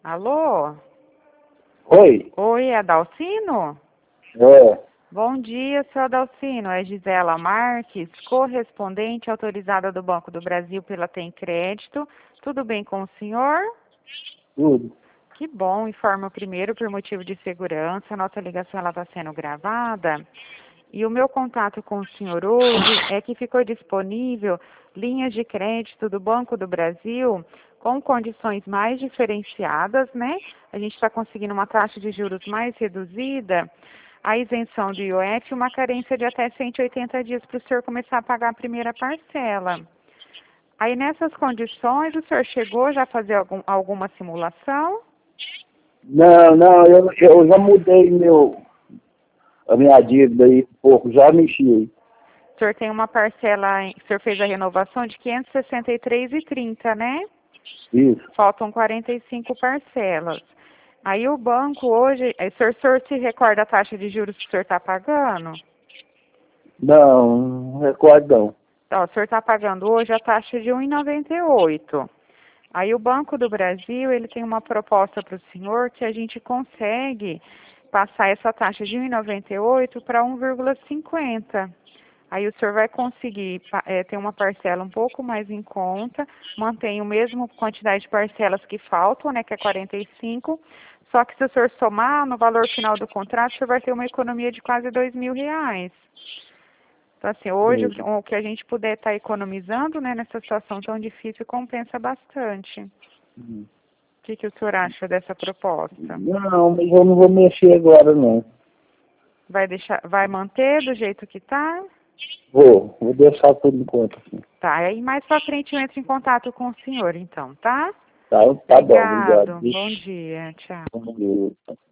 Alô? Oi. Oi, Adalcino? É. Bom dia, seu Adalcino. É Gisela Marques, correspondente autorizada do Banco do Brasil pela Tem Crédito. Tudo bem com o senhor? Tudo. Que bom, informo primeiro por motivo de segurança, nossa ligação está sendo gravada. E o meu contato com o senhor hoje é que ficou disponível linhas de crédito do Banco do Brasil com condições mais diferenciadas, né? A gente está conseguindo uma taxa de juros mais reduzida, a isenção do IOF e uma carência de até 180 dias para o senhor começar a pagar a primeira parcela. Aí nessas condições, o senhor chegou já a fazer alguma simulação? Não, eu já mudei a minha dívida aí um pouco, já mexi aí. O senhor tem uma parcela, o senhor fez a renovação de R$ 563,30, né? Isso. Faltam 45 parcelas. Aí o banco hoje, o senhor se recorda a taxa de juros que o senhor está pagando? Não recordo não. Ó, o senhor está pagando hoje a taxa de 1,98. Aí o Banco do Brasil, ele tem uma proposta para o senhor que a gente consegue passar essa taxa de 1,98 para 1,50. Aí o senhor vai conseguir ter uma parcela um pouco mais em conta, mantém a mesma quantidade de parcelas que faltam, né, que é 45, só que se o senhor somar no valor final do contrato, o senhor vai ter uma economia de quase R$ 2.000. Então, assim, hoje o que a gente puder estar economizando, né, nessa situação tão difícil, compensa bastante. O que o senhor acha dessa proposta? Não, mas eu não vou mexer agora não. Vai manter do jeito que está? Vou deixar tudo em conta, sim. Tá, aí mais pra frente eu entro em contato com o senhor, então, tá? Tá bom, obrigado. Obrigado, bom dia, tchau. Bom dia.